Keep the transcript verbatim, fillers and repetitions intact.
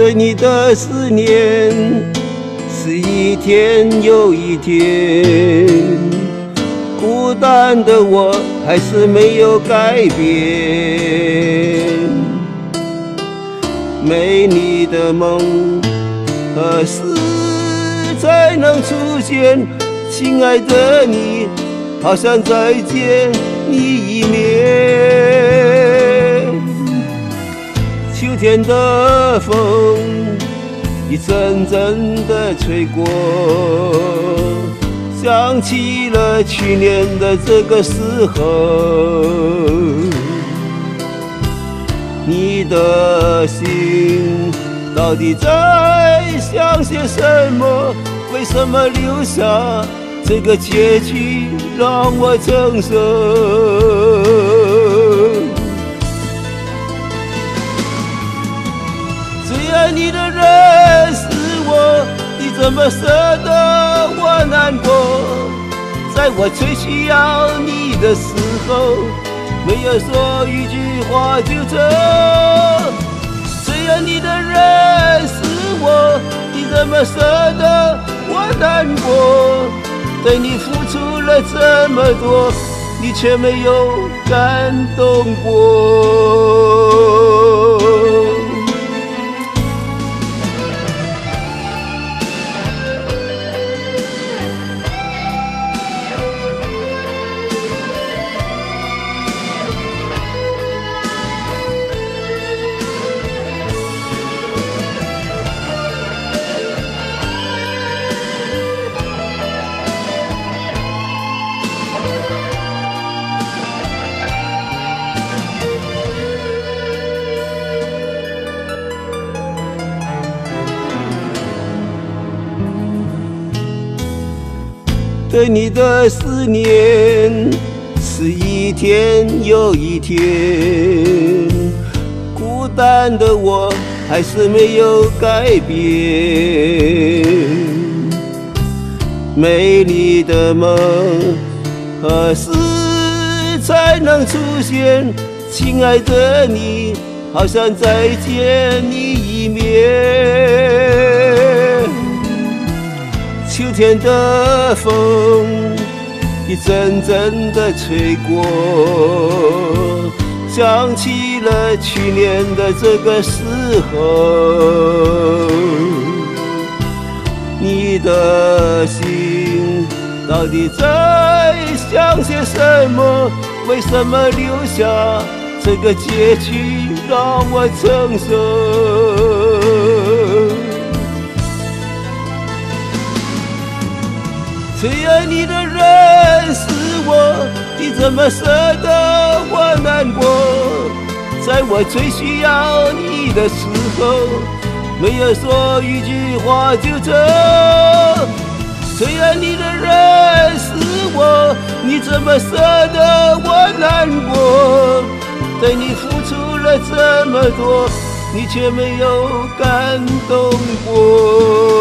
对你的思念是一天又一天，孤单的我还是没有改变。没你的梦，何时才能出现？亲爱的你，好想再见你一面。秋天的风一阵阵的吹过，想起了去年的这个时候。你的心到底在想些什么？为什么留下这个结局让我承受？最爱你的人是我，你怎么舍得我难过？在我最需要你的时候，没有说一句话就走。最爱你的人是我，你怎么舍得我难过？对你付出了这么多，你却没有感动过。对你的思念是一天又一天，孤单的我还是没有改变。美丽的梦何时才能出现？亲爱的你，好想再见你一面。秋天的风一阵阵的吹过，想起了去年的这个时候。你的心到底在想些什么？为什么留下这个结局让我承受？最爱你的人是我，你怎么舍得我难过？在我最需要你的时候，没有说一句话就走。最爱你的人是我，你怎么舍得我难过？对你付出了这么多，你却没有感动过。